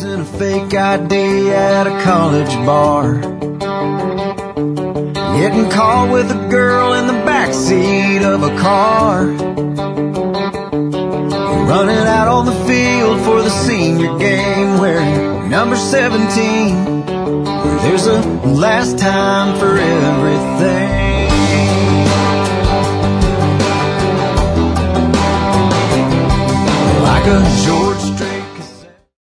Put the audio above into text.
using a fake ID at a college bar, getting caught with a girl in the backseat of a car, running out on the field for the senior game wearing number 17. There's a last time for everything.